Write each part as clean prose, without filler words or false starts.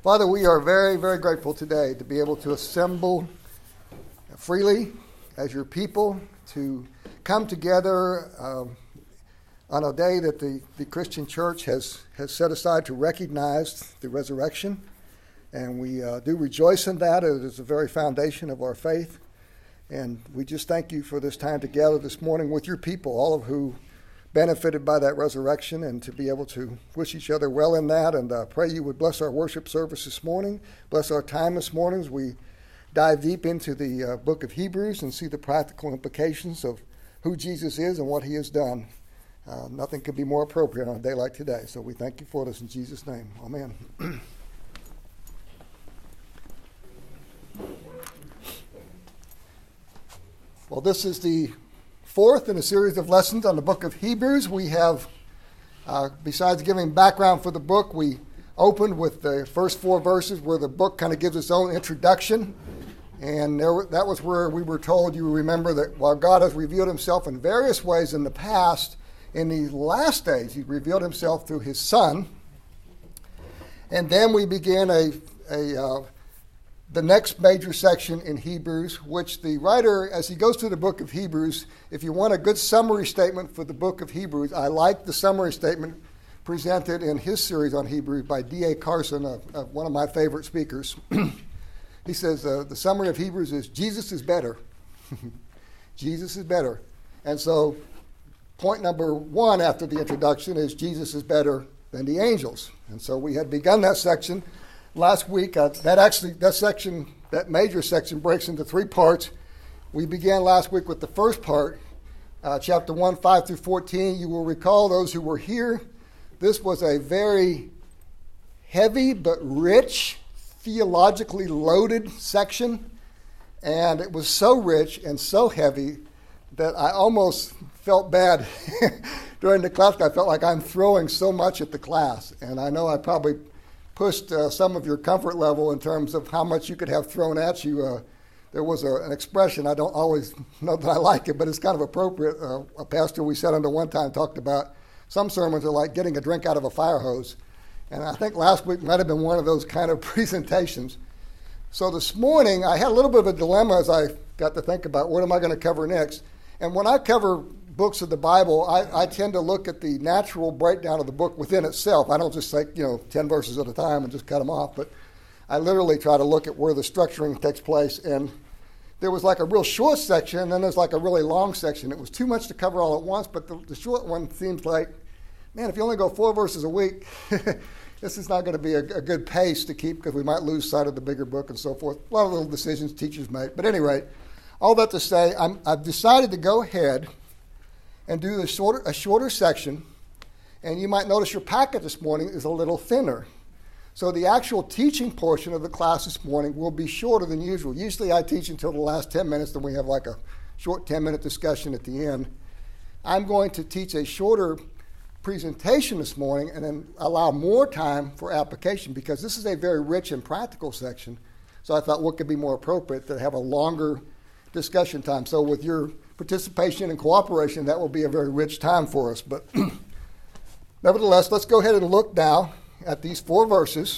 Father, we are very, very grateful today to be able to assemble freely as your people, to come together on a day that the Christian church has set aside to recognize the resurrection. And we do rejoice in that. It is the very foundation of our faith. And we just thank you for this time together this morning with your people, all of who benefited by that resurrection, and to be able to wish each other well in that. And pray you would bless our worship service this morning, bless our time this morning as we dive deep into the book of Hebrews and see the practical implications of who Jesus is and what he has done. Nothing could be more appropriate on a day like today. So we thank you for this in Jesus' name. Amen. Well, this is the fourth in a series of lessons on the book of Hebrews. We have, besides giving background for the book, we opened with the first four verses where the book kind of gives its own introduction. And that was where we were told, you remember, that while God has revealed himself in various ways in the past, in these last days, he revealed himself through his Son. And then we began the next major section in Hebrews, which the writer, as he goes through the book of Hebrews, if you want a good summary statement for the book of Hebrews, I like the summary statement presented in his series on Hebrews by D.A. Carson, one of my favorite speakers. He says the summary of Hebrews is, Jesus is better. Jesus is better. And so point number one after the introduction is Jesus is better than the angels. And so we had begun that section last week. That major section breaks into three parts. We began last week with the first part, chapter 1, 5 through 14. You will recall, those who were here, this was a very heavy but rich, theologically loaded section. And it was so rich and so heavy that I almost felt bad during the class. I felt like I'm throwing so much at the class. And I know I probably pushed some of your comfort level in terms of how much you could have thrown at you. There was an expression, I don't always know that I like it, but it's kind of appropriate. A pastor we sat under one time talked about some sermons are like getting a drink out of a fire hose. And I think last week might have been one of those kind of presentations. So this morning, I had a little bit of a dilemma as I got to think about what am I going to cover next. And when I cover books of the Bible, I tend to look at the natural breakdown of the book within itself. I don't just take 10 verses at a time and just cut them off, but I literally try to look at where the structuring takes place. And there was like a real short section, and then there's like a really long section. It was too much to cover all at once, but the short one seems like, man, if you only go 4 verses a week, this is not going to be a good pace to keep because we might lose sight of the bigger book and so forth. A lot of little decisions teachers make. But at any rate, all that to say, I've decided to go ahead and do a shorter section. And you might notice your packet this morning is a little thinner. So the actual teaching portion of the class this morning will be shorter than usual. Usually I teach until the last 10 minutes, then we have like a short 10-minute discussion at the end. I'm going to teach a shorter presentation this morning and then allow more time for application because this is a very rich and practical section. So I thought what could be more appropriate to have a longer discussion time. So with your participation and cooperation, that will be a very rich time for us. But nevertheless, let's go ahead and look now at these 4 verses.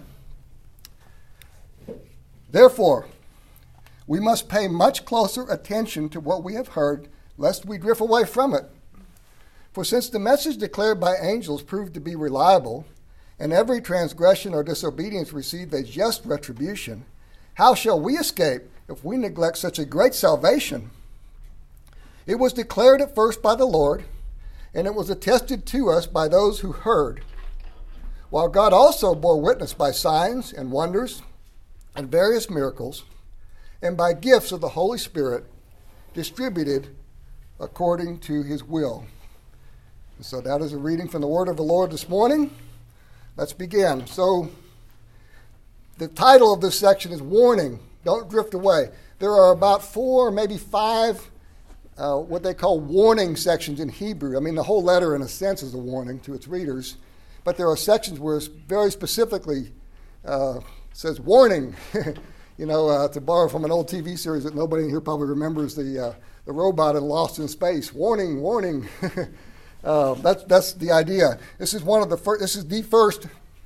Therefore, we must pay much closer attention to what we have heard, lest we drift away from it. For since the message declared by angels proved to be reliable, and every transgression or disobedience received a just retribution, how shall we escape if we neglect such a great salvation? It was declared at first by the Lord, and it was attested to us by those who heard, while God also bore witness by signs and wonders and various miracles, and by gifts of the Holy Spirit distributed according to his will. So that is a reading from the word of the Lord this morning. Let's begin. So the title of this section is Warning, Don't Drift Away. There are about 4, maybe 5, what they call warning sections in Hebrew. I mean, the whole letter, in a sense, is a warning to its readers. But there are sections where it very specifically says warning. To borrow from an old TV series that nobody in here probably remembers, the robot in Lost in Space. Warning, warning. That's the idea. This is the first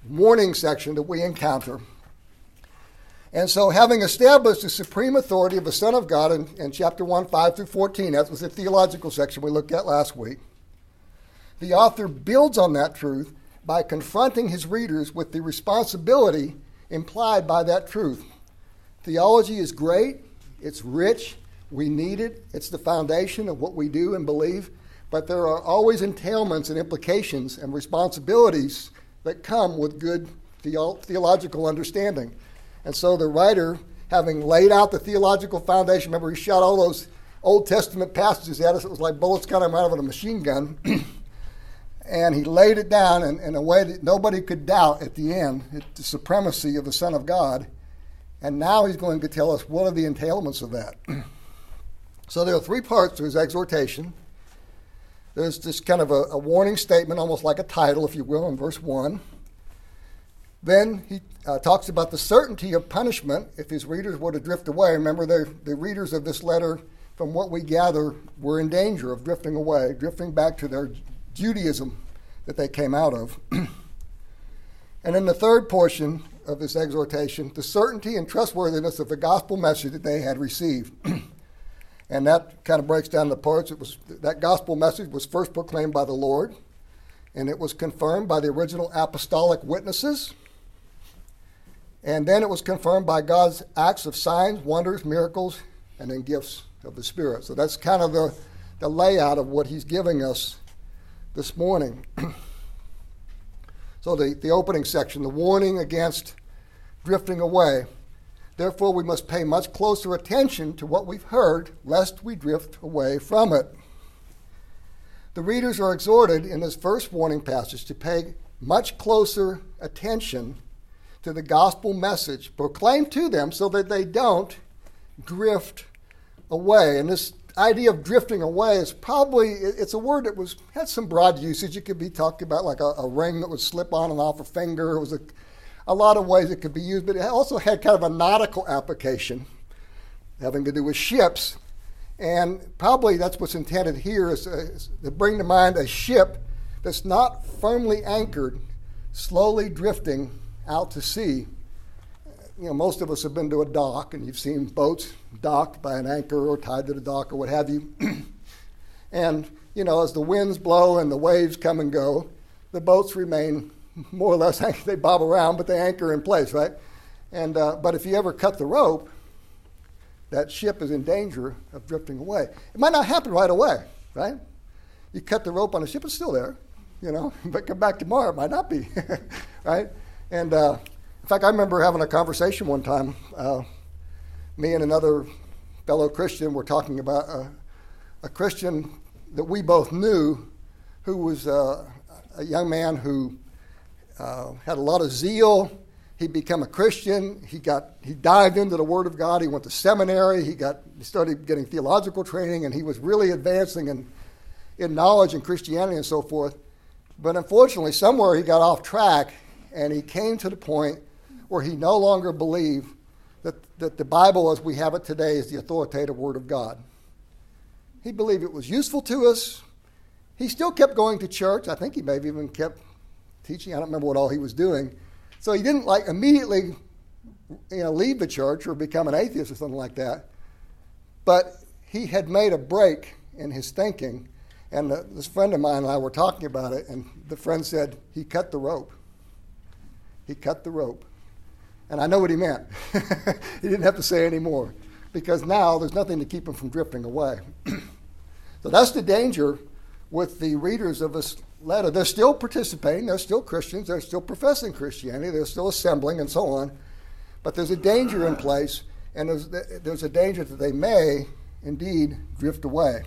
warning section that we encounter. And so, having established the supreme authority of the Son of God in chapter 1, 5 through 14, that was the theological section we looked at last week, the author builds on that truth by confronting his readers with the responsibility implied by that truth. Theology is great, it's rich, we need it, it's the foundation of what we do and believe, but there are always entailments and implications and responsibilities that come with good theological understanding. And so the writer, having laid out the theological foundation, remember he shot all those Old Testament passages at us, it was like bullets coming out of a machine gun, and he laid it down in a way that nobody could doubt at the end, the supremacy of the Son of God. And now he's going to tell us what are the entailments of that. So there are three parts to his exhortation. There's this kind of a warning statement, almost like a title, if you will, in verse 1. Then he talks about the certainty of punishment if his readers were to drift away. Remember, the readers of this letter, from what we gather, were in danger of drifting away, drifting back to their Judaism that they came out of. And in the third portion of this exhortation, the certainty and trustworthiness of the gospel message that they had received. And that kind of breaks down the parts. That gospel message was first proclaimed by the Lord, and it was confirmed by the original apostolic witnesses. And then it was confirmed by God's acts of signs, wonders, miracles, and then gifts of the Spirit. So that's kind of the layout of what he's giving us this morning. So the opening section, the warning against drifting away. Therefore, we must pay much closer attention to what we've heard, lest we drift away from it. The readers are exhorted in this first warning passage to pay much closer attention to the gospel message proclaimed to them so that they don't drift away. And this idea of drifting away is probably, it's a word that had some broad usage. It could be talked about like a ring that would slip on and off a finger. It was a lot of ways it could be used, but it also had kind of a nautical application having to do with ships. And probably that's what's intended here is to bring to mind a ship that's not firmly anchored, slowly drifting out to sea. You know, most of us have been to a dock, and you've seen boats docked by an anchor or tied to the dock or what have you. And, you know, as the winds blow and the waves come and go, the boats remain more or less, they bob around, but they anchor in place, right? And but if you ever cut the rope, that ship is in danger of drifting away. It might not happen right away, right? You cut the rope on a ship, it's still there, you know, but come back tomorrow, it might not be, right? And in fact, I remember having a conversation one time. Me and another fellow Christian were talking about a Christian that we both knew who was a young man who had a lot of zeal. He'd become a Christian. He dived into the Word of God. He went to seminary. He started getting theological training, and he was really advancing in knowledge and Christianity and so forth. But unfortunately, somewhere he got off track, and he came to the point where he no longer believed that the Bible as we have it today is the authoritative Word of God. He believed it was useful to us. He still kept going to church. I think he maybe even kept teaching. I don't remember what all he was doing. So he didn't immediately leave the church or become an atheist or something like that. But he had made a break in his thinking. And this friend of mine and I were talking about it, and the friend said, he cut the rope. He cut the rope. And I know what he meant. He didn't have to say any more, because now there's nothing to keep him from drifting away. So that's the danger with the readers of this letter. They're still participating. They're still Christians. They're still professing Christianity. They're still assembling and so on. But there's a danger in place, and there's a danger that they may indeed drift away.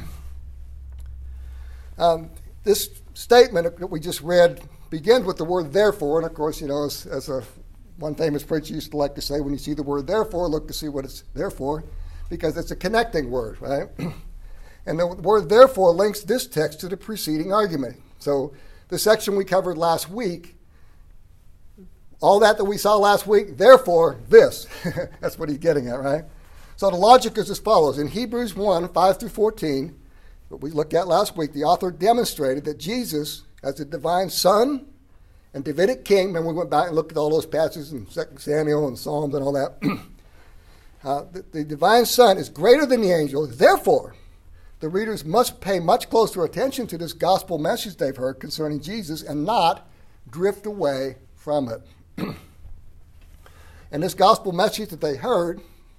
This statement that we just read begins with the word therefore, and of course, you know, as one famous preacher used to like to say, when you see the word therefore, look to see what it's there for, because it's a connecting word, right? And the word therefore links this text to the preceding argument. So the section we covered last week, all that we saw last week, therefore this. That's what he's getting at, right? So the logic is as follows. In Hebrews 1, 5 through 14, what we looked at last week, the author demonstrated that Jesus, as the divine Son and Davidic king. Remember, we went back and looked at all those passages in 2 Samuel and Psalms and all that. The divine Son is greater than the angels. Therefore, the readers must pay much closer attention to this gospel message they've heard concerning Jesus and not drift away from it. And this gospel message that they heard,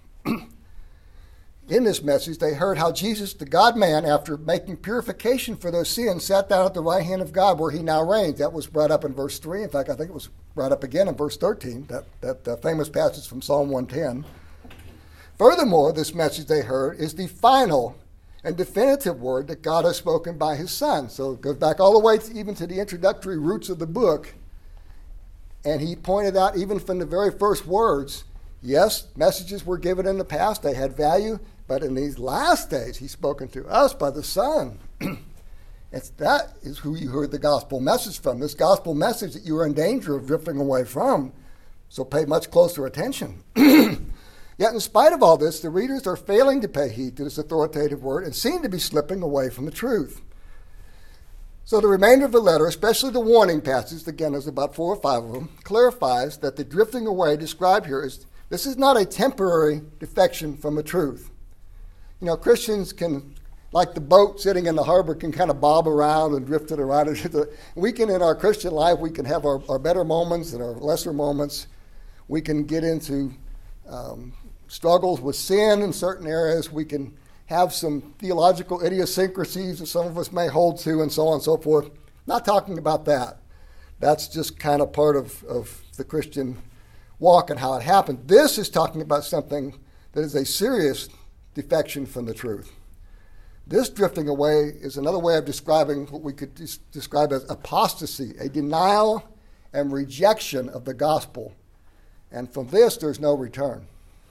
in this message, they heard how Jesus, the God-man, after making purification for their sins, sat down at the right hand of God where he now reigns. That was brought up in verse 3. In fact, I think it was brought up again in verse 13, that famous passage from Psalm 110. Furthermore, this message they heard is the final and definitive word that God has spoken by his Son. So it goes back all the way even to the introductory roots of the book. And he pointed out, even from the very first words, yes, messages were given in the past, they had value, but in these last days, he's spoken to us by the Son. That is who you heard the gospel message from, this gospel message that you are in danger of drifting away from. So pay much closer attention. Yet in spite of all this, the readers are failing to pay heed to this authoritative word and seem to be slipping away from the truth. So the remainder of the letter, especially the warning passage, again there's about 4 or 5 of them, clarifies that the drifting away described here this is not a temporary defection from the truth. You know, Christians can, like the boat sitting in the harbor, can kind of bob around and drift it around. We can, in our Christian life, we can have our better moments and our lesser moments. We can get into struggles with sin in certain areas. We can have some theological idiosyncrasies that some of us may hold to and so on and so forth. Not talking about that. That's just kind of part of the Christian walk and how it happened. This is talking about something that is a serious defection from the truth. This drifting away is another way of describing what we could describe as apostasy, a denial and rejection of the gospel. And from this, there's no return.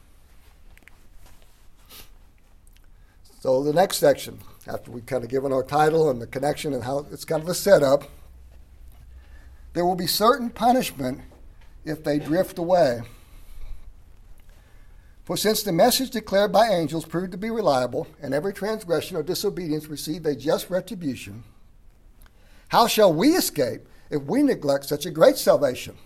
So the next section, after we've kind of given our title and the connection and how it's kind of a setup, there will be certain punishment if they drift away. For since the message declared by angels proved to be reliable, and every transgression or disobedience received a just retribution, how shall we escape if we neglect such a great salvation?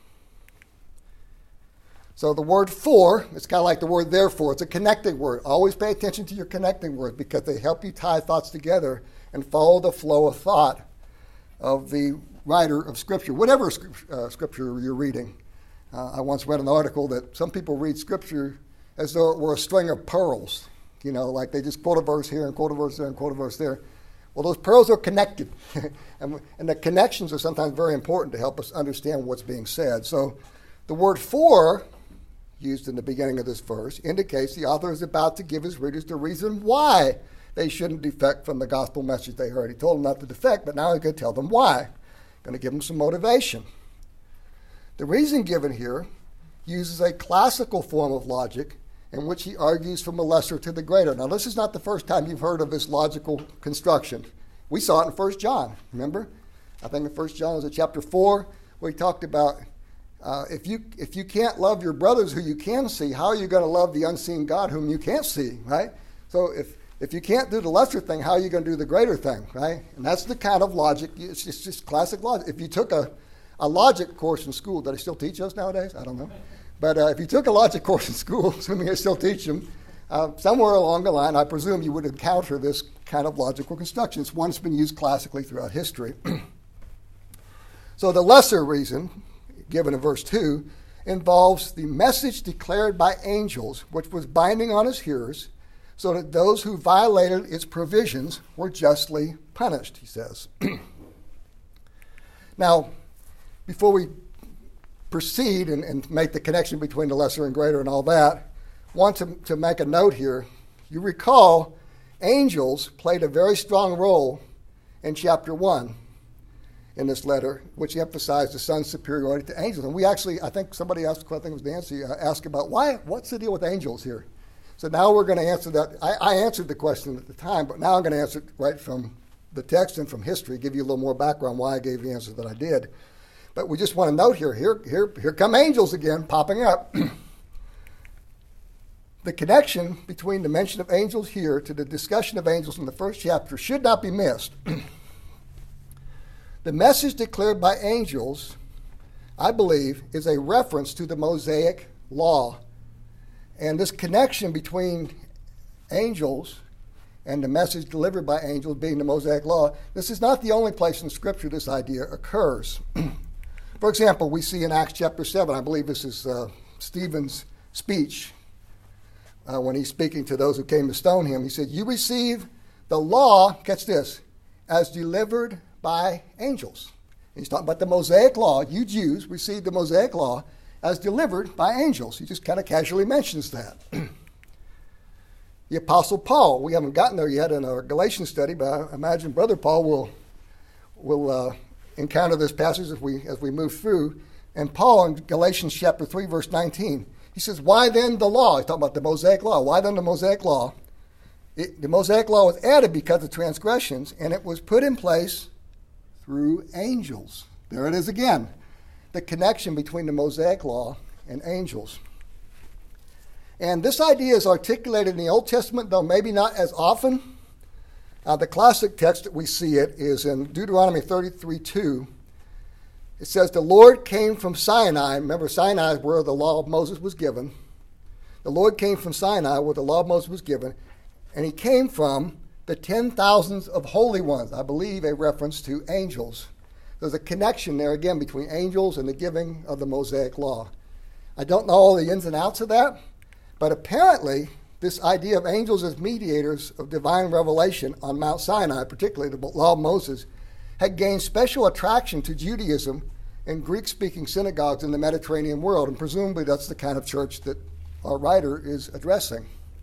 So the word for, it's kind of like the word therefore. It's a connecting word. Always pay attention to your connecting words because they help you tie thoughts together and follow the flow of thought of the writer of Scripture, whatever Scripture you're reading. I once read an article that some people read Scripture as though it were a string of pearls. You know, like they just quote a verse here and quote a verse there and quote a verse there. Well, those pearls are connected. and the connections are sometimes very important to help us understand what's being said. So the word for, used in the beginning of this verse, indicates the author is about to give his readers the reason why they shouldn't defect from the gospel message they heard. He told them not to defect, but now he's going to tell them why. Going to give them some motivation. The reason given here uses a classical form of logic in which he argues from the lesser to the greater. Now, this is not the first time you've heard of this logical construction. We saw it in 1 John, remember? I think in 1 John was in chapter 4 where he talked about if you can't love your brothers who you can see, how are you going to love the unseen God whom you can't see, right? So if you can't do the lesser thing, how are you going to do the greater thing, right? And that's the kind of logic, it's just classic logic. If you took a logic course in school, do they still teach those nowadays? I don't know. But if you took a logic course in school, assuming they still teach them, somewhere along the line, I presume you would encounter this kind of logical construction. It's one that's been used classically throughout history. So the lesser reason, given in verse 2, involves the message declared by angels, which was binding on his hearers, so that those who violated its provisions were justly punished, he says. Now, before we proceed and make the connection between the lesser and greater and all that, I want to make a note here. You recall, angels played a very strong role in chapter 1 in this letter, which emphasized the Son's superiority to angels. And we actually, I think somebody asked, I think it was Nancy, asked about what's the deal with angels here? So now we're going to answer that. I answered the question at the time, but now I'm going to answer it right from the text and from history, give you a little more background why I gave the answer that I did. But we just want to note here come angels again popping up. The connection between the mention of angels here to the discussion of angels in the first chapter should not be missed. The message declared by angels I believe, is a reference to the Mosaic law. And this connection between angels and the message delivered by angels being the Mosaic law, this is not the only place in Scripture this idea occurs. For example, we see in Acts chapter 7, I believe this is Stephen's speech, when he's speaking to those who came to stone him. He said, you receive the law, catch this, as delivered by angels. And he's talking about the Mosaic law. You Jews received the Mosaic law as delivered by angels. He just kind of casually mentions that. The Apostle Paul, we haven't gotten there yet in our Galatians study, but I imagine Brother Paul will encounter this passage as we move through. And Paul in Galatians chapter 3, verse 19, he says, why then the law? He's talking about the Mosaic law. Why then the Mosaic law? The Mosaic law was added because of transgressions, and it was put in place through angels. There it is again, the connection between the Mosaic law and angels. And this idea is articulated in the Old Testament, though maybe not as often. The classic text that we see it is in Deuteronomy 33:2. It says, the Lord came from Sinai. Remember, Sinai is where the law of Moses was given. The Lord came from Sinai where the law of Moses was given, and he came from the 10,000s of holy ones, I believe a reference to angels. There's a connection there again between angels and the giving of the Mosaic law. I don't know all the ins and outs of that, but apparently this idea of angels as mediators of divine revelation on Mount Sinai, particularly the law of Moses, had gained special attraction to Judaism and Greek-speaking synagogues in the Mediterranean world, and presumably that's the kind of church that our writer is addressing.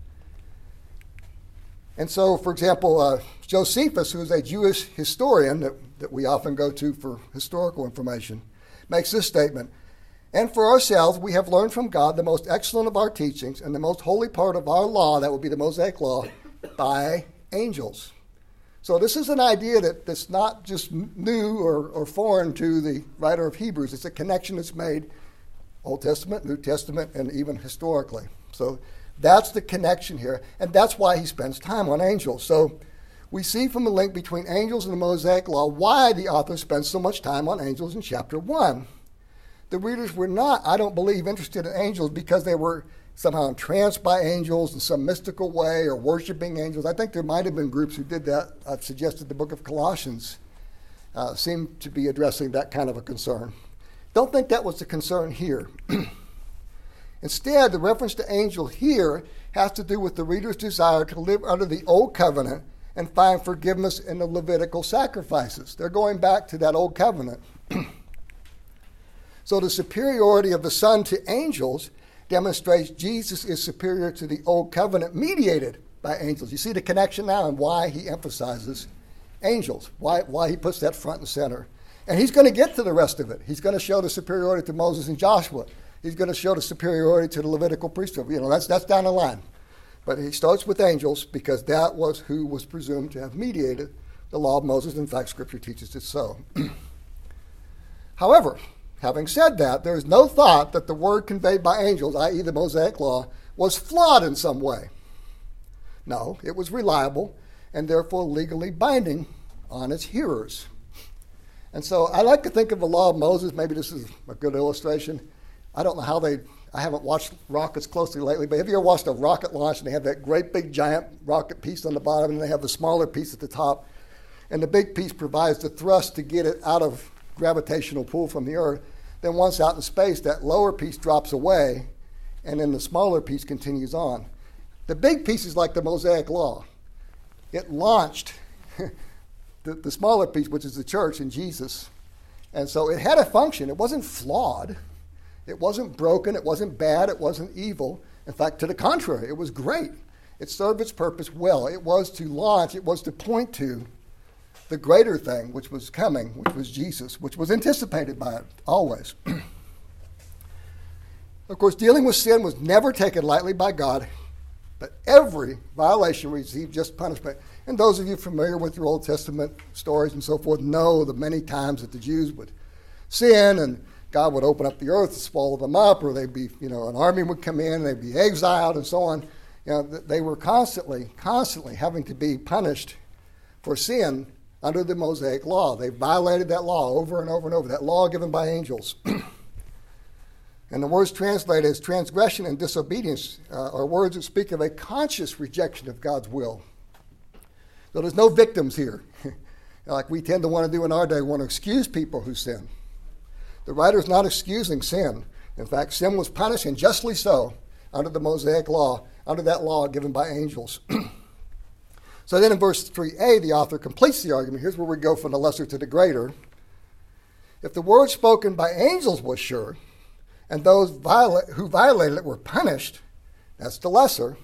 And so, for example, Josephus, who is a Jewish historian that we often go to for historical information, makes this statement, and for ourselves we have learned from God the most excellent of our teachings and the most holy part of our law, that would be the Mosaic law, by angels. So this is an idea that's not just new or foreign to the writer of Hebrews. It's a connection that's made Old Testament, New Testament, and even historically. So that's the connection here, and that's why he spends time on angels. So we see from the link between angels and the Mosaic law why the author spends so much time on angels in chapter 1. The readers were not, I don't believe, interested in angels because they were somehow entranced by angels in some mystical way or worshiping angels. I think there might have been groups who did that. I've suggested the book of Colossians seemed to be addressing that kind of a concern. Don't think that was the concern here. Instead, the reference to angel here has to do with the reader's desire to live under the old covenant and find forgiveness in the Levitical sacrifices. They're going back to that old covenant. So the superiority of the Son to angels demonstrates Jesus is superior to the old covenant mediated by angels. You see the connection now and why he emphasizes angels, why he puts that front and center. And he's going to get to the rest of it. He's going to show the superiority to Moses and Joshua. He's going to show the superiority to the Levitical priesthood. That's down the line. But he starts with angels because that was who was presumed to have mediated the law of Moses. In fact, Scripture teaches it so. However, having said that, there is no thought that the word conveyed by angels, i.e. the Mosaic law, was flawed in some way. No, it was reliable and therefore legally binding on its hearers. And so I like to think of the law of Moses, maybe this is a good illustration. I don't know how I haven't watched rockets closely lately, but have you ever watched a rocket launch and they have that great big giant rocket piece on the bottom and they have the smaller piece at the top, and the big piece provides the thrust to get it out of gravitational pull from the earth. Then once out in space, that lower piece drops away and then the smaller piece continues on. The big piece is like the Mosaic law. It launched the smaller piece, which is the church and Jesus. And so it had a function. It wasn't flawed. It wasn't broken. It wasn't bad. It wasn't evil. In fact, to the contrary, it was great. It served its purpose well. It was to launch. It was to point to the greater thing, which was coming, which was Jesus, which was anticipated by it always. Of course, dealing with sin was never taken lightly by God, but every violation received just punishment. And those of you familiar with your Old Testament stories and so forth know the many times that the Jews would sin and God would open up the earth to swallow them up, or they'd be, an army would come in, they'd be exiled and so on. They were constantly having to be punished for sin under the Mosaic law. They violated that law over and over and over, that law given by angels. And the words translated as transgression and disobedience are words that speak of a conscious rejection of God's will. So there's no victims here. Like we tend to want to do in our day, we want to excuse people who sin. The writer is not excusing sin. In fact, sin was punished, and justly so, under the Mosaic law, under that law given by angels. So then in verse 3a, the author completes the argument. Here's where we go from the lesser to the greater. If the word spoken by angels was sure, and those who violated it were punished, that's the lesser,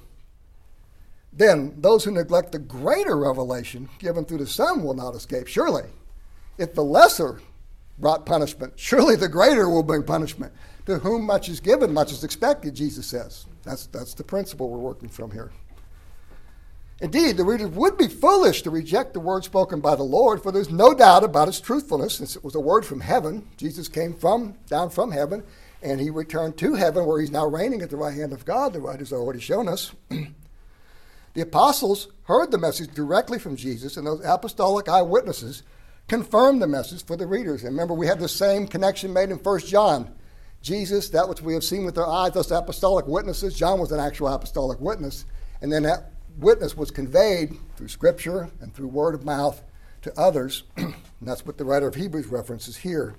then those who neglect the greater revelation given through the Son will not escape. Surely, if the lesser brought punishment, surely the greater will bring punishment. To whom much is given, much is expected, Jesus says. That's the principle we're working from here. Indeed, the readers would be foolish to reject the word spoken by the Lord, for there's no doubt about its truthfulness, since it was a word from heaven. Jesus came down from heaven, and he returned to heaven, where he's now reigning at the right hand of God, the writer's have already shown us. The apostles heard the message directly from Jesus, and those apostolic eyewitnesses confirmed the message for the readers. And remember, we have the same connection made in 1 John. Jesus, that which we have seen with our eyes, those apostolic witnesses. John was an actual apostolic witness. And then that witness was conveyed through Scripture and through word of mouth to others. And that's what the writer of Hebrews references here.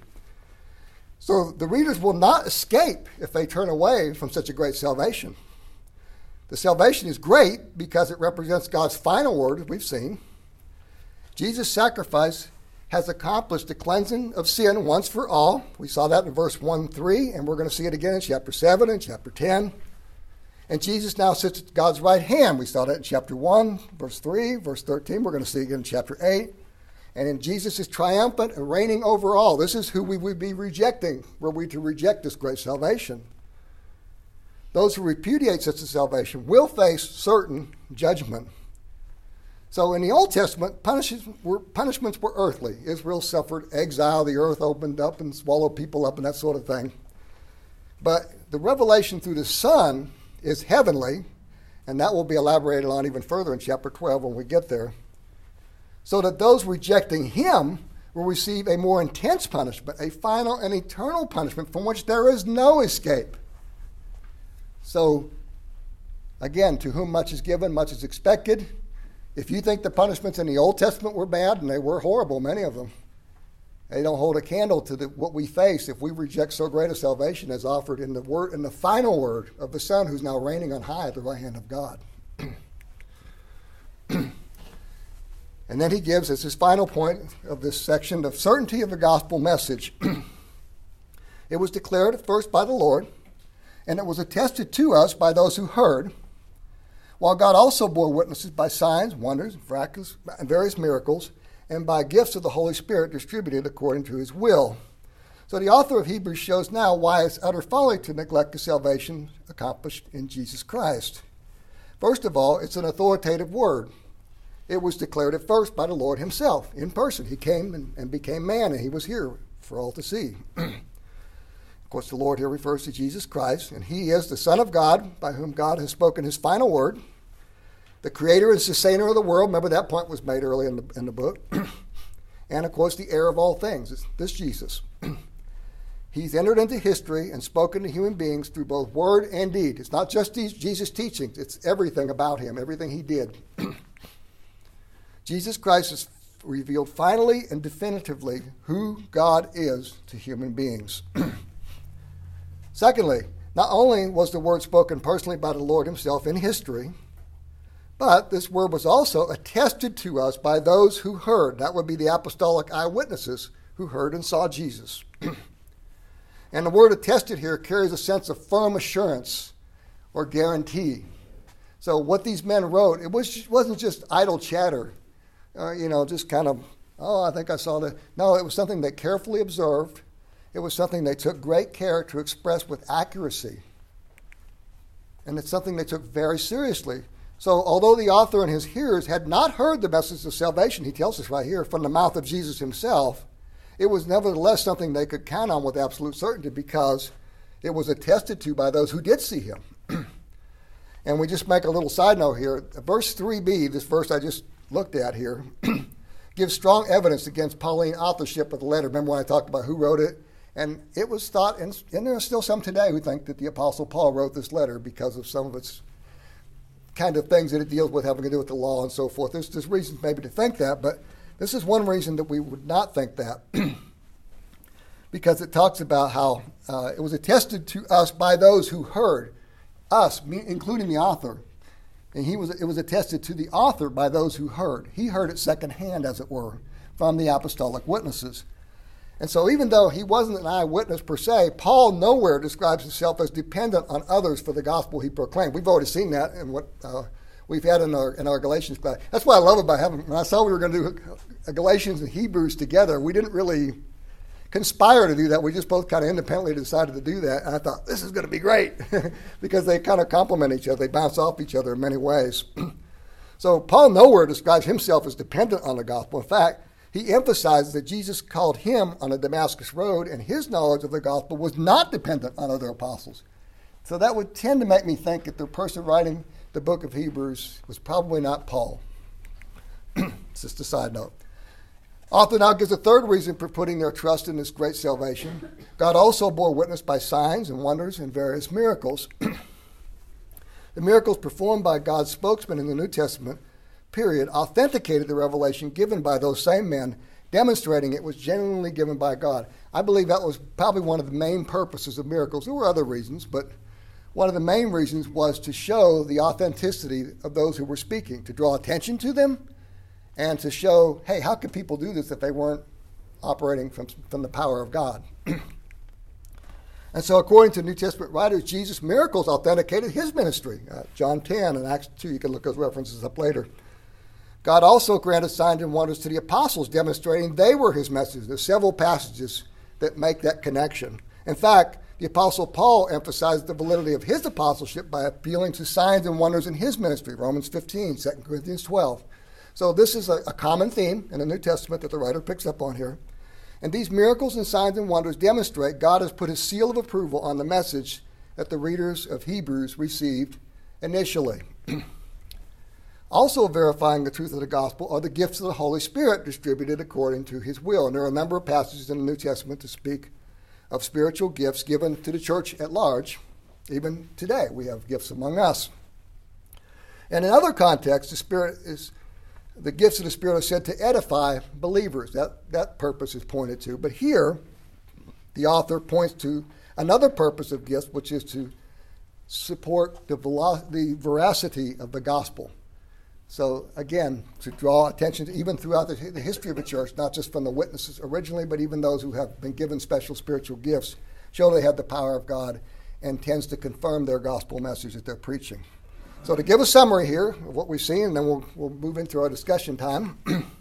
So the readers will not escape if they turn away from such a great salvation. The salvation is great because it represents God's final word, as we've seen. Jesus' sacrifice has accomplished the cleansing of sin once for all. We saw that in verse 1-3, and we're going to see it again in chapter 7 and chapter 10. And Jesus now sits at God's right hand. We saw that in chapter 1, verse 3, verse 13. We're going to see it again in chapter 8. And in Jesus is triumphant and reigning over all. This is who we would be rejecting, were we to reject this great salvation. Those who repudiate such a salvation will face certain judgment. So in the Old Testament, punishments were earthly. Israel suffered exile. The earth opened up and swallowed people up and that sort of thing. But the revelation through the Son is heavenly, and that will be elaborated on even further in chapter 12 when we get there. So that those rejecting him will receive a more intense punishment, a final and eternal punishment from which there is no escape. So, again, to whom much is given, much is expected. If you think the punishments in the Old Testament were bad, and they were horrible, many of them, they don't hold a candle to what we face if we reject so great a salvation as offered in the final word of the Son, who's now reigning on high at the right hand of God. And then he gives, as his final point of this section, the certainty of the gospel message. It was declared at first by the Lord, and it was attested to us by those who heard, while God also bore witnesses by signs, wonders, and various miracles, and by gifts of the Holy Spirit distributed according to his will. So the author of Hebrews shows now why it's utter folly to neglect the salvation accomplished in Jesus Christ. First of all, it's an authoritative word. It was declared at first by the Lord himself in person. He came and became man, and he was here for all to see. Of course, the Lord here refers to Jesus Christ, and he is the Son of God, by whom God has spoken his final word, the creator and sustainer of the world. Remember, that point was made early in the book. And, of course, the heir of all things. It's this Jesus. He's entered into history and spoken to human beings through both word and deed. It's not just Jesus' teachings. It's everything about him, everything he did. Jesus Christ has revealed finally and definitively who God is to human beings. Secondly, not only was the word spoken personally by the Lord himself in history, but this word was also attested to us by those who heard. That would be the apostolic eyewitnesses who heard and saw Jesus. And the word attested here carries a sense of firm assurance or guarantee. So what these men wrote, it wasn't just idle chatter, just kind of, I think I saw that. No, it was something they carefully observed. It was something they took great care to express with accuracy. And it's something they took very seriously. So although the author and his hearers had not heard the message of salvation, he tells us right here, from the mouth of Jesus himself, it was nevertheless something they could count on with absolute certainty because it was attested to by those who did see him. And we just make a little side note here. Verse 3b, this verse I just looked at here, gives strong evidence against Pauline authorship of the letter. Remember when I talked about who wrote it? And it was thought, and there are still some today who think that the Apostle Paul wrote this letter because of some of its kind of things that it deals with having to do with the law and so forth. There's reasons maybe to think that, but this is one reason that we would not think that. Because it talks about how it was attested to us by those who heard, us, including the author. And it was attested to the author by those who heard. He heard it secondhand, as it were, from the apostolic witnesses. And so even though he wasn't an eyewitness per se, Paul nowhere describes himself as dependent on others for the gospel he proclaimed. We've already seen that in what we've had in our Galatians class. That's what I love about having, when I saw we were going to do Galatians and Hebrews together, we didn't really conspire to do that. We just both kind of independently decided to do that. And I thought, this is going to be great because they kind of complement each other. They bounce off each other in many ways. So Paul nowhere describes himself as dependent on the gospel. In fact, he emphasizes that Jesus called him on the Damascus road, and his knowledge of the gospel was not dependent on other apostles. So that would tend to make me think that the person writing the book of Hebrews was probably not Paul. It's just a side note. Author now gives a third reason for putting their trust in this great salvation. God also bore witness by signs and wonders and various miracles. The miracles performed by God's spokesman in the New Testament period authenticated the revelation given by those same men, demonstrating it was genuinely given by God. I believe that was probably one of the main purposes of miracles. There were other reasons, but one of the main reasons was to show the authenticity of those who were speaking, to draw attention to them, and to show, hey, how could people do this if they weren't operating from the power of God? And so according to New Testament writers, Jesus' miracles authenticated his ministry. John 10 and Acts 2, you can look those references up later. God also granted signs and wonders to the apostles, demonstrating they were his messengers. There's several passages that make that connection. In fact, the Apostle Paul emphasized the validity of his apostleship by appealing to signs and wonders in his ministry, Romans 15, 2 Corinthians 12. So this is a common theme in the New Testament that the writer picks up on here. And these miracles and signs and wonders demonstrate God has put his seal of approval on the message that the readers of Hebrews received initially. Also verifying the truth of the gospel are the gifts of the Holy Spirit distributed according to his will. And there are a number of passages in the New Testament to speak of spiritual gifts given to the church at large. Even today, we have gifts among us. And in other contexts, the gifts of the Spirit are said to edify believers. That purpose is pointed to. But here, the author points to another purpose of gifts, which is to support the veracity of the gospel. So again, to draw attention to, even throughout the history of the church, not just from the witnesses originally, but even those who have been given special spiritual gifts, show they have the power of God and tends to confirm their gospel message that they're preaching. So to give a summary here of what we've seen, and then we'll move into our discussion time.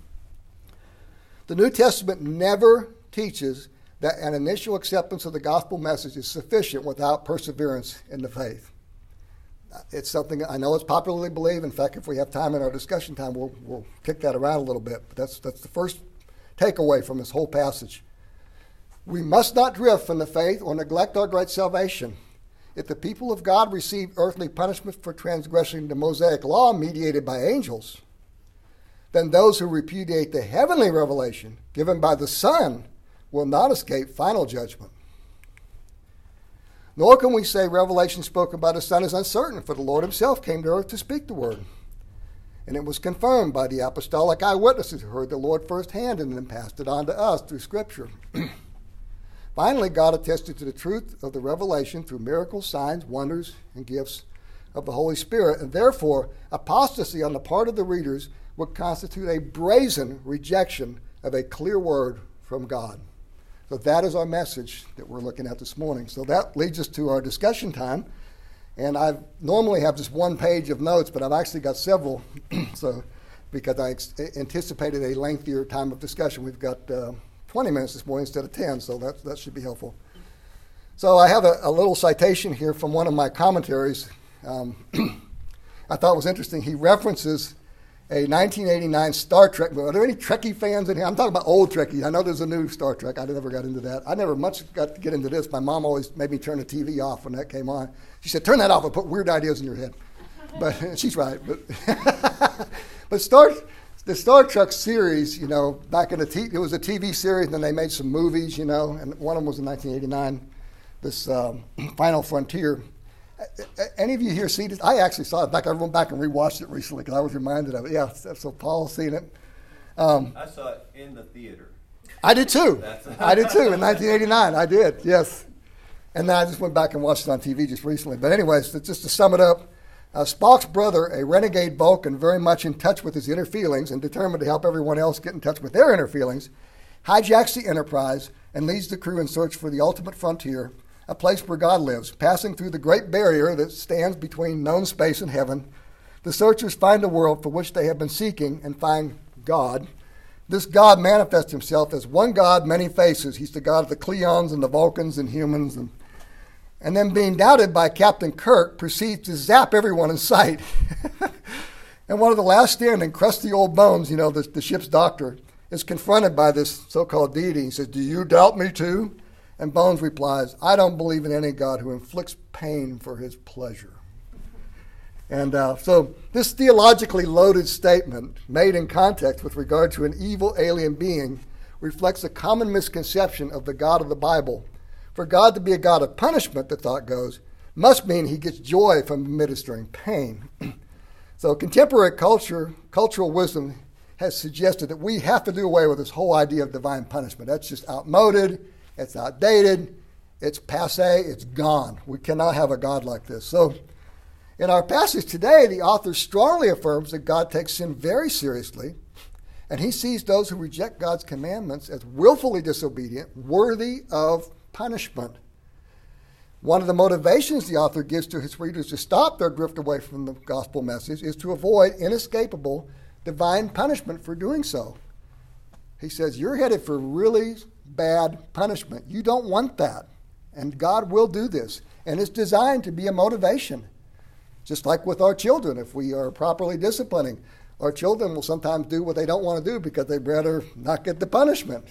The New Testament never teaches that an initial acceptance of the gospel message is sufficient without perseverance in the faith. It's something I know it's popularly believed. In fact, if we have time in our discussion time, we'll kick that around a little bit. But that's the first takeaway from this whole passage. We must not drift from the faith or neglect our great salvation. If the people of God receive earthly punishment for transgressing the Mosaic law mediated by angels, then those who repudiate the heavenly revelation given by the Son will not escape final judgment. Nor can we say revelation spoken by the Son is uncertain, for the Lord himself came to earth to speak the word. And it was confirmed by the apostolic eyewitnesses who heard the Lord firsthand and then passed it on to us through Scripture. Finally, God attested to the truth of the revelation through miracles, signs, wonders, and gifts of the Holy Spirit. And therefore, apostasy on the part of the readers would constitute a brazen rejection of a clear word from God. So that is our message that we're looking at this morning. So that leads us to our discussion time. And I normally have just one page of notes, but I've actually got several. So because I anticipated a lengthier time of discussion, we've got 20 minutes this morning instead of 10, so that should be helpful. So I have a little citation here from one of my commentaries. I thought it was interesting. He references a 1989 Star Trek movie. Are there any Trekkie fans in here? I'm talking about old Trekkies. I know there's a new Star Trek. I never got into that. I never much got to get into this. My mom always made me turn the TV off when that came on. She said, turn that off and put weird ideas in your head. But she's right. But Star The Star Trek series, back in it was a TV series, and then they made some movies, and one of them was in 1989, this Final Frontier. Any of you here see this? I actually saw it. In fact, I went back and rewatched it recently because I was reminded of it. Yeah, so Paul's seen it. I saw it in the theater. I did too. I did too in 1989. I did, yes. And then I just went back and watched it on TV just recently. But anyways, just to sum it up, Spock's brother, a renegade Vulcan very much in touch with his inner feelings and determined to help everyone else get in touch with their inner feelings, hijacks the Enterprise and leads the crew in search for the ultimate frontier, a place where God lives. Passing through the great barrier that stands between known space and heaven, the searchers find a world for which they have been seeking and find God. This God manifests himself as one God, many faces. He's the God of the Klingons and the Vulcans and humans. And then being doubted by Captain Kirk, proceeds to zap everyone in sight. And one of the last standing, crusty old Bones, the ship's doctor, is confronted by this so-called deity. He says, "Do you doubt me too?" And Bones replies, "I don't believe in any God who inflicts pain for his pleasure." And so this theologically loaded statement, made in context with regard to an evil alien being, reflects a common misconception of the God of the Bible. For God to be a God of punishment, the thought goes, must mean he gets joy from administering pain. So contemporary cultural wisdom has suggested that we have to do away with this whole idea of divine punishment. That's just outmoded, it's outdated, it's passé, it's gone. We cannot have a God like this. So in our passage today, the author strongly affirms that God takes sin very seriously, and he sees those who reject God's commandments as willfully disobedient, worthy of punishment. One of the motivations the author gives to his readers to stop their drift away from the gospel message is to avoid inescapable divine punishment for doing so. He says, you're headed for really bad punishment. You don't want that. And God will do this. And it's designed to be a motivation. Just like with our children, if we are properly disciplining, our children will sometimes do what they don't want to do because they'd rather not get the punishment.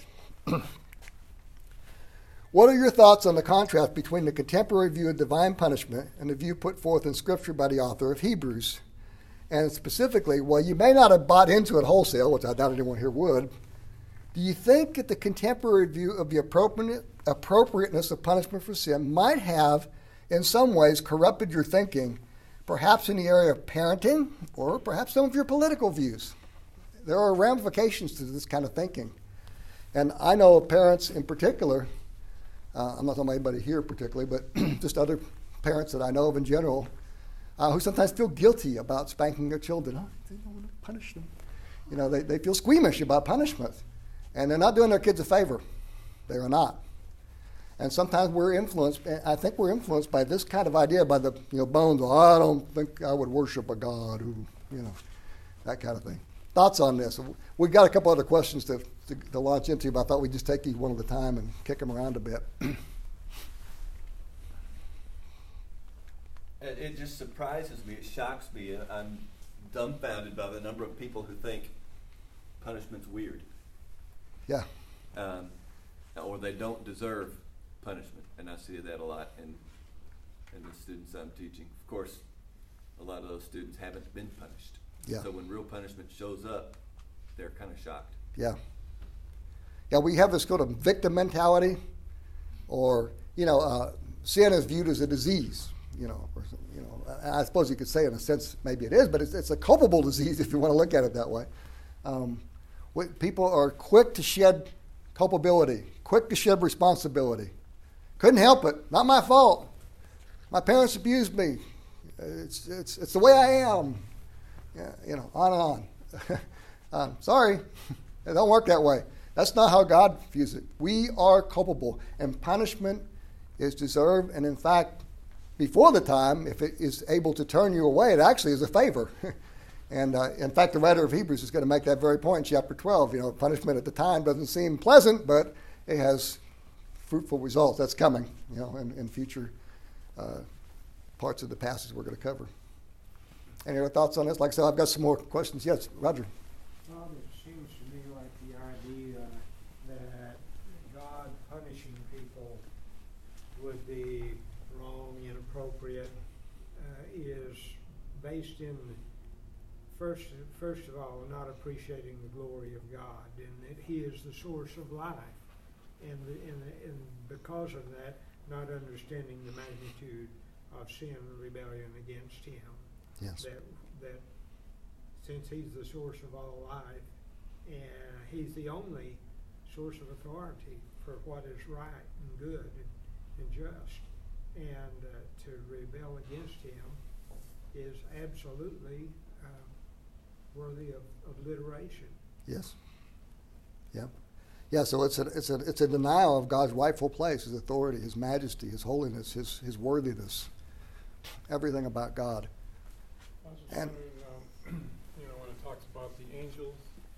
What are your thoughts on the contrast between the contemporary view of divine punishment and the view put forth in Scripture by the author of Hebrews? And specifically, while you may not have bought into it wholesale, which I doubt anyone here would, do you think that the contemporary view of the appropriateness of punishment for sin might have, in some ways, corrupted your thinking, perhaps in the area of parenting or perhaps some of your political views? There are ramifications to this kind of thinking. And I know parents in particular, I'm not talking about anybody here particularly, but just other parents that I know of in general, who sometimes feel guilty about spanking their children. Oh, they don't want to punish them. They feel squeamish about punishment. And they're not doing their kids a favor. They are not. And sometimes we're influenced, I think we're influenced by this kind of idea, by the Bones, well, I don't think I would worship a God who, that kind of thing. Thoughts on this? We've got a couple other questions to launch into, but I thought we'd just take these one at a time and kick them around a bit. It just surprises me. It shocks me. I'm dumbfounded by the number of people who think punishment's weird. Yeah. Or they don't deserve punishment. And I see that a lot in the students I'm teaching. Of course, a lot of those students haven't been punished. Yeah. So when real punishment shows up, they're kind of shocked. Yeah. Yeah, we have this sort of victim mentality, or, sin is viewed as a disease, I suppose you could say in a sense maybe it is, but it's a culpable disease if you want to look at it that way. People are quick to shed culpability, quick to shed responsibility. Couldn't help it, not my fault. My parents abused me. It's the way I am. On and on. Sorry, it don't work that way. That's not how God views it. We are culpable, and punishment is deserved. And in fact, before the time, if it is able to turn you away, it actually is a favor. And in fact, the writer of Hebrews is going to make that very point in chapter 12. Punishment at the time doesn't seem pleasant, but it has fruitful results. That's coming, in future parts of the passage we're going to cover. Any other thoughts on this? Like I said, I've got some more questions. Yes, Roger. It seems to me like the idea that God punishing people would be wrong, inappropriate, is based in first of all, not appreciating the glory of God, and that He is the source of life, and because of that, not understanding the magnitude of sin and rebellion against Him. Yes. That since He's the source of all life, and He's the only source of authority for what is right and good and just, and to rebel against Him is absolutely worthy of alliteration. Yes. Yep. Yeah. So it's a denial of God's rightful place, His authority, His majesty, His holiness, His worthiness, everything about God. I was just wondering, when it talks about the angels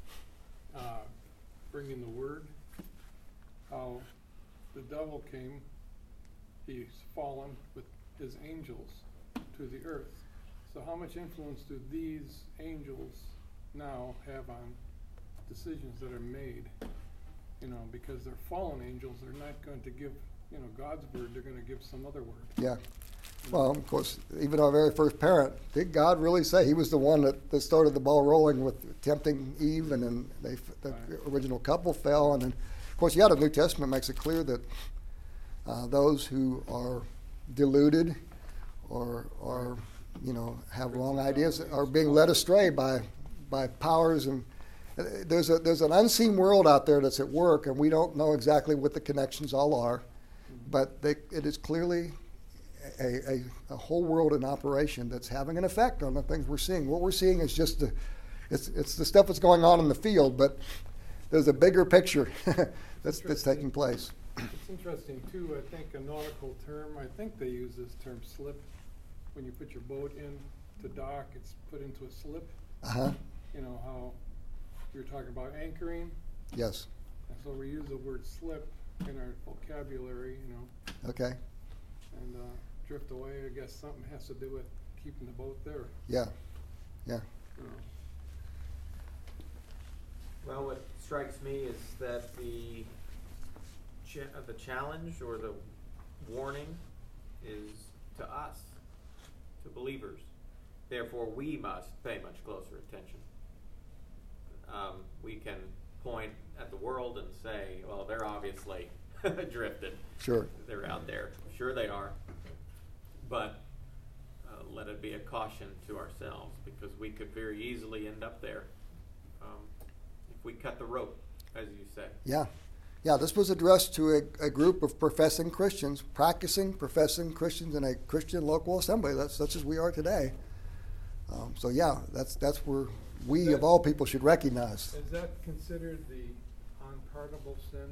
bringing the word, how the devil came, he's fallen with his angels to the earth. So how much influence do these angels now have on decisions that are made? Because they're fallen angels, they're not going to give, God's word, they're going to give some other word. Yeah. Well, of course, even our very first parent, did God really say He was the one that started the ball rolling with tempting Eve, and then the original couple fell, and then, of course, the New Testament makes it clear that those who are deluded or have wrong ideas are being led astray by powers, and there's an unseen world out there that's at work, and we don't know exactly what the connections all are, but it is clearly a whole world in operation that's having an effect on the things we're seeing. What we're seeing is just it's the stuff that's going on in the field, but there's a bigger picture that's taking place. It's interesting too. I think a nautical term. I think they use this term slip. When you put your boat in to dock, it's put into a slip. How you were talking about anchoring. Yes. And so we use the word slip in our vocabulary. Okay. And drift away. I guess something has to do with keeping the boat there. Yeah. Yeah. Well, what strikes me is that the challenge or the warning is to us, to believers. Therefore, we must pay much closer attention. We can point at the world and say, well, they're obviously drifted. Sure. They're out there. Sure they are. But let it be a caution to ourselves, because we could very easily end up there if we cut the rope, as you say. Yeah. Yeah, this was addressed to a group of professing Christians, professing Christians in a Christian local assembly. That's such as we are today. So yeah, that's where we of all people should recognize. Is that considered the unpardonable sin?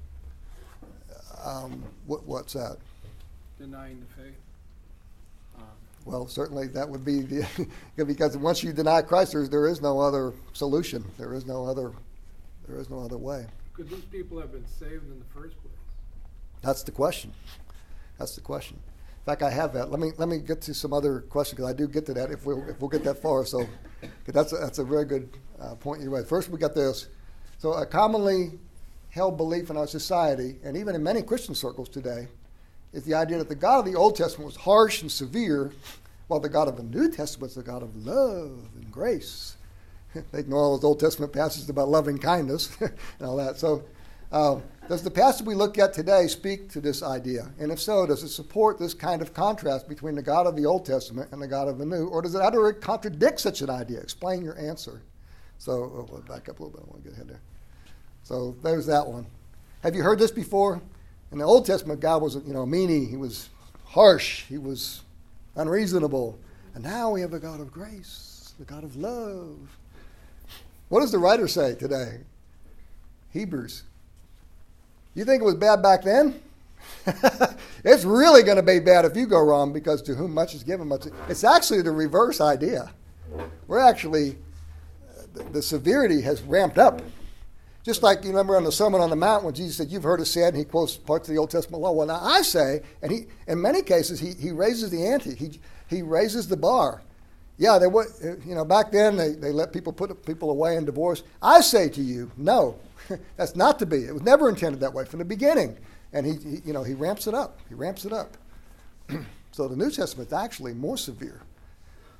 What's that? Denying the faith. Well, certainly that would be because once you deny Christ, there is no other solution. There is no other way. Could these people have been saved in the first place? That's the question. In fact, I have that. Let me get to some other questions, because I do get to that if we'll get that far. So that's a very good point you made. First, we got this. So a commonly held belief in our society, and even in many Christian circles today, is the idea that the God of the Old Testament was harsh and severe, while the God of the New Testament is the God of love and grace. They ignore all those Old Testament passages about loving kindness and all that. So does the passage we look at today speak to this idea? And if so, does it support this kind of contrast between the God of the Old Testament and the God of the New? Or does it outright contradict such an idea? Explain your answer. So we'll back up a little bit. I want to get ahead there. So there's that one. Have you heard this before? In the Old Testament, God was, meanie. He was harsh. He was unreasonable. And now we have a God of grace, the God of love. What does the writer say today? Hebrews. You think it was bad back then? It's really going to be bad if you go wrong, because to whom much is given, much. It's actually the reverse idea. We're actually, the severity has ramped up. Just like you remember on the Sermon on the Mount when Jesus said, "You've heard it said," and he quotes parts of the Old Testament law. Well, now I say, and he, in many cases, he raises the ante. He raises the bar. Yeah, they would. Back then they let people put people away in divorce. I say to you, no, that's not to be. It was never intended that way from the beginning. And he ramps it up. He ramps it up. So the New Testament is actually more severe.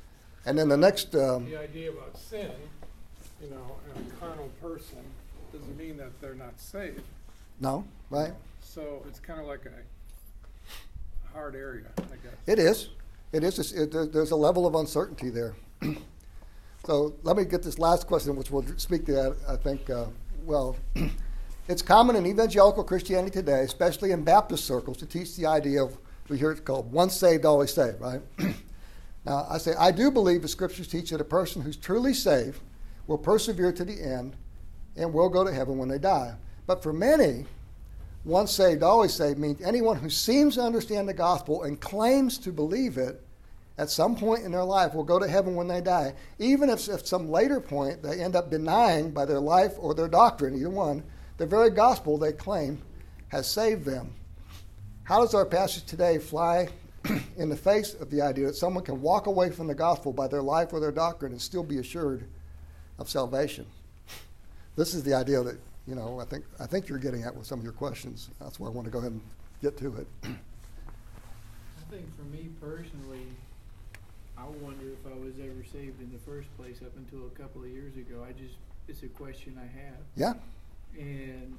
And then the next, The idea about sin, you know, in a carnal person doesn't mean that they're not saved. no, right? So it's kind of like a hard area, I guess. It is. It is. There's a level of uncertainty there. So let me get this last question, which will speak to that, I think, well. It's common in evangelical Christianity today, especially in Baptist circles, to teach the idea of, we hear it called, once saved, always saved, right? Now, I say, I do believe the scriptures teach that a person who's truly saved will persevere to the end and will go to heaven when they die. But for many, once saved, always saved means anyone who seems to understand the gospel and claims to believe it at some point in their life will go to heaven when they die, even if at some later point they end up denying by their life or their doctrine, either one, the very gospel they claim has saved them. How does our passage today fly in the face of the idea that someone can walk away from the gospel by their life or their doctrine and still be assured of salvation? This is the idea that, you know, I think you're getting at with some of your questions. That's why I want to go ahead and get to it. I think for me personally, I wonder if I was ever saved in the first place up until a couple of years ago. It's a question I have. Yeah. And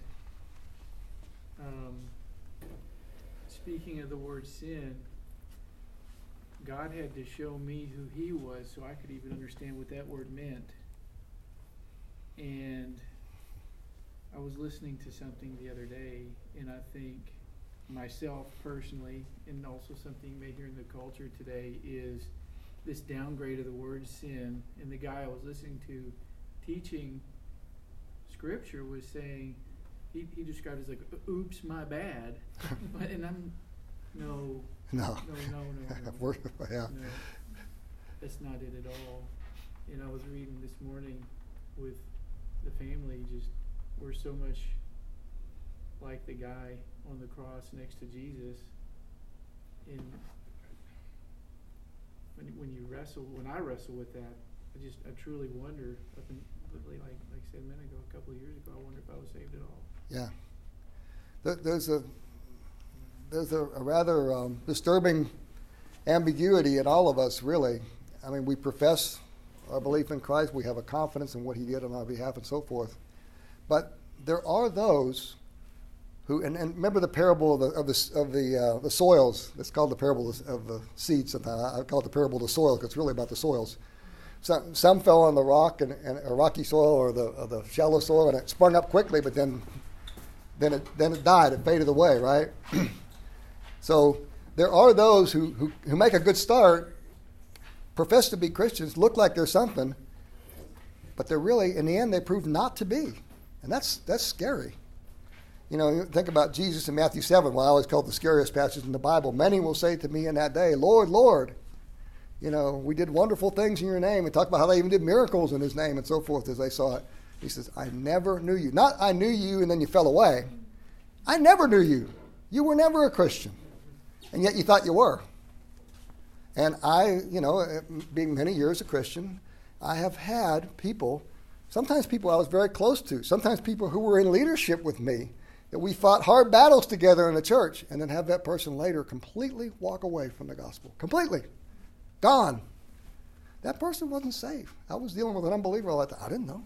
speaking of the word sin, God had to show me who He was so I could even understand what that word meant. And I was listening to something the other day, and I think myself personally, and also something you may hear in the culture today, is this downgrade of the word sin. And the guy I was listening to teaching Scripture was saying, he described it as like, oops, my bad. And I'm, no. No. Yeah. No, that's not it at all. And I was reading this morning with the family, just we're so much like the guy on the cross next to Jesus. And when I wrestle with that, I truly wonder, like I said a minute ago, a couple of years ago, I wonder if I was saved at all. Yeah. There's a rather disturbing ambiguity in all of us, really. I mean, we profess our belief in Christ. We have a confidence in what He did on our behalf and so forth. But there are those who, and remember the parable of the soils. It's called the parable of the seeds. I call it the parable of the soil because it's really about the soils. Some fell on the rock and a rocky soil or the shallow soil, and it sprung up quickly, but then it died. It faded away, right? So there are those who make a good start, profess to be Christians, look like they're something, but they're really, in the end, they prove not to be. And that's scary. You know, you think about Jesus in Matthew 7, what I always call the scariest passage in the Bible. Many will say to me in that day, Lord, Lord, you know, we did wonderful things in your name. And talk about how they even did miracles in His name and so forth as they saw it. He says, I never knew you. Not I knew you and then you fell away. I never knew you. You were never a Christian. And yet you thought you were. And I, you know, being many years a Christian, I have had people, sometimes people I was very close to, sometimes people who were in leadership with me, that we fought hard battles together in the church, and then have that person later completely walk away from the gospel. Completely. Gone. That person wasn't saved. I was dealing with an unbeliever all that time. I didn't know.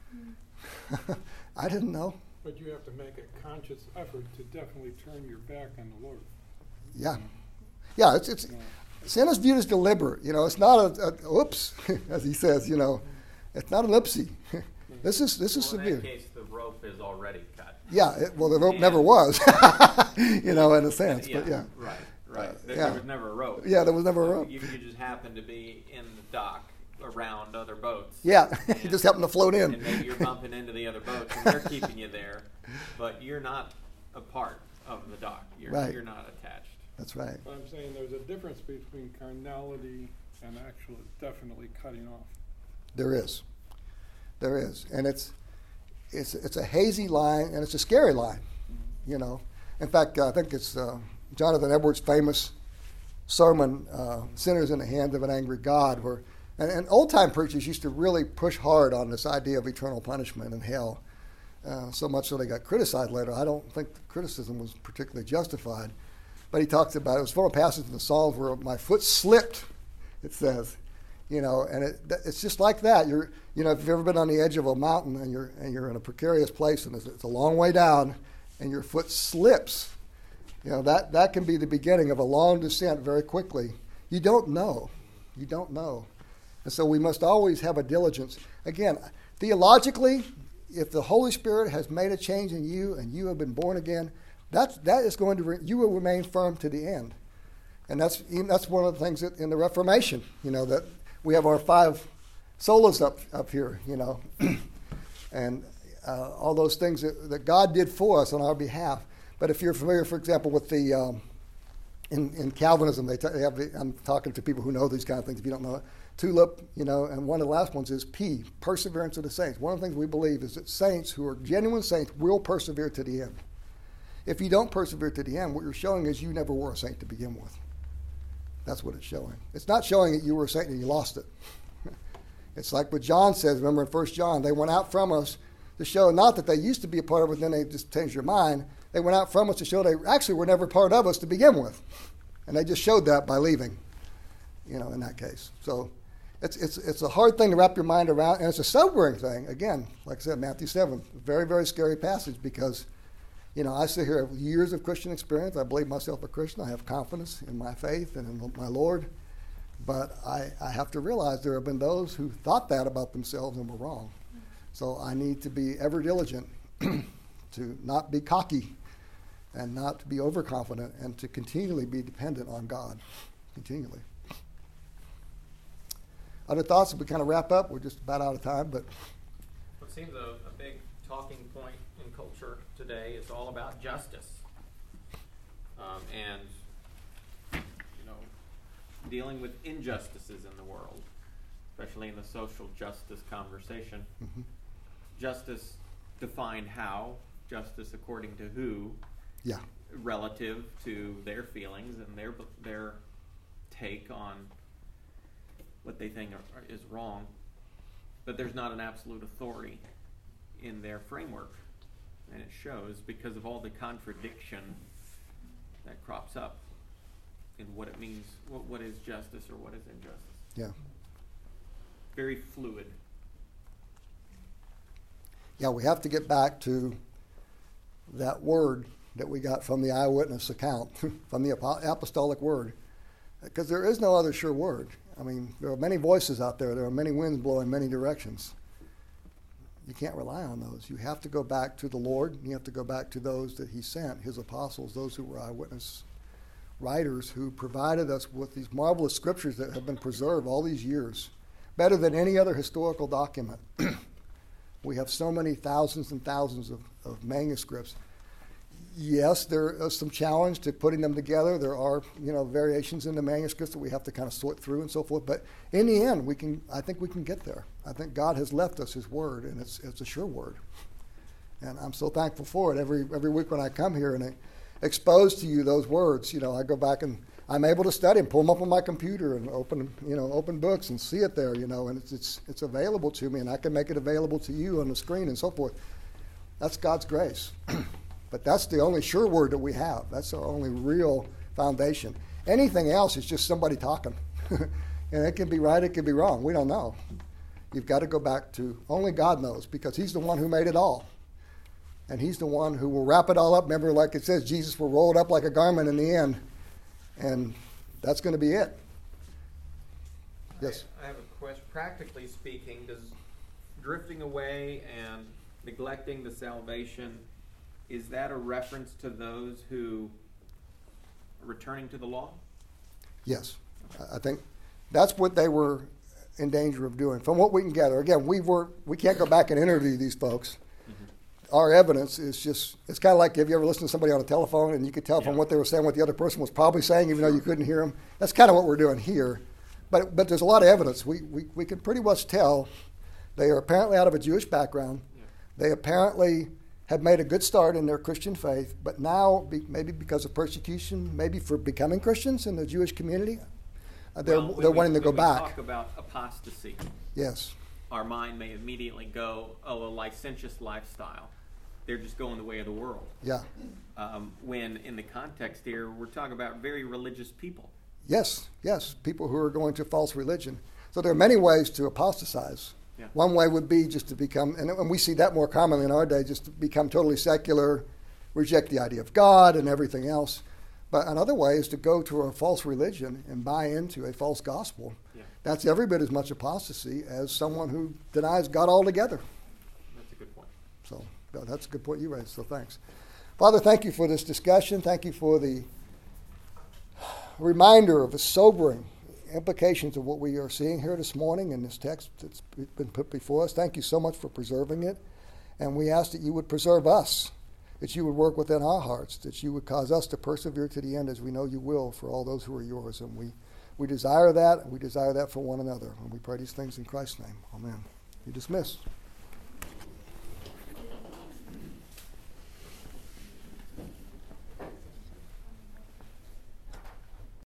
I didn't know. But you have to make a conscious effort to definitely turn your back on the Lord. Yeah. Yeah, it's sin is viewed as deliberate. You know, it's not a oops, as he says, you know. It's not an oopsie. This is severe. In that case, the rope is already cut. Yeah, the rope never was, you know, in a sense. Yeah, but yeah. Right. There yeah. was never a rope. Yeah, there was never a rope. You just happened to be in the dock around other boats. Yeah, you just happened to float in. And maybe you're bumping into the other boats and they're keeping you there, but you're not a part of the dock. You're not attached. That's right. But I'm saying there's a difference between carnality and actual definitely cutting off. There is. And it's a hazy line, and it's a scary line, you know. In fact, I think it's Jonathan Edwards' famous sermon, Sinners in the Hands of an Angry God, where and old-time preachers used to really push hard on this idea of eternal punishment and hell, so much so they got criticized later. I don't think the criticism was particularly justified. But he talks about, it was from a passage in the Psalms where my foot slipped, it says. You know, and it's just like that. If you've ever been on the edge of a mountain and you're in a precarious place and it's a long way down and your foot slips, you know, that can be the beginning of a long descent very quickly. You don't know. You don't know. And so we must always have a diligence. Again, theologically, if the Holy Spirit has made a change in you and you have been born again, that is going to you will remain firm to the end. And that's one of the things that in the Reformation, you know, that we have our 5 solas up here, you know, and all those things that God did for us on our behalf. But if you're familiar, for example, with the in Calvinism, they have I'm talking to people who know these kind of things. If you don't know it, tulip, you know, and one of the last ones is P, perseverance of the saints. One of the things we believe is that saints who are genuine saints will persevere to the end. If you don't persevere to the end, what you're showing is you never were a saint to begin with. That's what it's showing. It's not showing that you were a saint and you lost it. It's like what John says, remember in 1 John, they went out from us to show not that they used to be a part of it, then they just changed their mind. They went out from us to show they actually were never part of us to begin with. And they just showed that by leaving, you know, in that case. So it's a hard thing to wrap your mind around, and it's a sobering thing. Again, like I said, Matthew 7, very, very scary passage because, you know, I sit here with years of Christian experience. I believe myself a Christian. I have confidence in my faith and in my Lord. But I have to realize there have been those who thought that about themselves and were wrong. So I need to be ever diligent to not be cocky and not to be overconfident and to continually be dependent on God. Continually. Other thoughts as we kind of wrap up? We're just about out of time, but It seems a big talking point in culture today is all about justice. And, you know, dealing with injustices in the world, especially in the social justice conversation. Mm-hmm. Justice defined how, justice according to who, yeah. relative to their feelings and their take on what they think is wrong. But there's not an absolute authority in their framework. And it shows because of all the contradiction that crops up in what it means, what is justice or what is injustice. Yeah. Very fluid. Yeah, we have to get back to that word that we got from the eyewitness account, from the apostolic word, because there is no other sure word. I mean, there are many voices out there. There are many winds blowing many directions. You can't rely on those. You have to go back to the Lord. You have to go back to those that he sent, his apostles, those who were eyewitness writers who provided us with these marvelous scriptures that have been preserved all these years, better than any other historical document. We have so many thousands and thousands of manuscripts. Yes, there is some challenge to putting them together. There are, you know, variations in the manuscripts that we have to kind of sort through and so forth. But in the end, I think we can get there. I think God has left us his word, and it's a sure word. And I'm so thankful for it. Every week when I come here and I expose to you those words, you know, I go back and I'm able to study and pull them up on my computer and open books and see it there, you know, and it's available to me, and I can make it available to you on the screen and so forth. That's God's grace. But that's the only sure word that we have. That's our only real foundation. Anything else is just somebody talking. And it can be right, it can be wrong. We don't know. You've got to go back to only God knows, because he's the one who made it all. And he's the one who will wrap it all up. Remember, like it says, Jesus will roll it up like a garment in the end. And that's going to be it. Yes? I have a question. Practically speaking, does drifting away and neglecting the salvation, is that a reference to those who are returning to the law? Yes. I think that's what they were in danger of doing. From what we can gather, again, we can't go back and interview these folks. Mm-hmm. Our evidence is just, it's kind of like, have you ever listened to somebody on a telephone and you could tell from what they were saying what the other person was probably saying, even though you couldn't hear them? That's kind of what we're doing here. But there's a lot of evidence. We can pretty much tell they are apparently out of a Jewish background. Yeah. They apparently have made a good start in their Christian faith, but now, maybe because of persecution, maybe for becoming Christians in the Jewish community, they're wanting to go back. Talk about apostasy. Yes. Our mind may immediately go, a licentious lifestyle. They're just going the way of the world. Yeah. When in the context here, we're talking about very religious people. Yes, people who are going to false religion. So there are many ways to apostatize. Yeah. One way would be just to become, and we see that more commonly in our day, just to become totally secular, reject the idea of God and everything else. But another way is to go to a false religion and buy into a false gospel. Yeah. That's every bit as much apostasy as someone who denies God altogether. That's a good point. So that's a good point you raised, so thanks. Father, thank you for this discussion. Thank you for the reminder of the sobering implications of what we are seeing here this morning in this text that's been put before us. Thank you so much for preserving it. And we ask that you would preserve us, that you would work within our hearts, that you would cause us to persevere to the end as we know you will for all those who are yours. And we desire that, and we desire that for one another. And we pray these things in Christ's name. Amen. You're dismissed.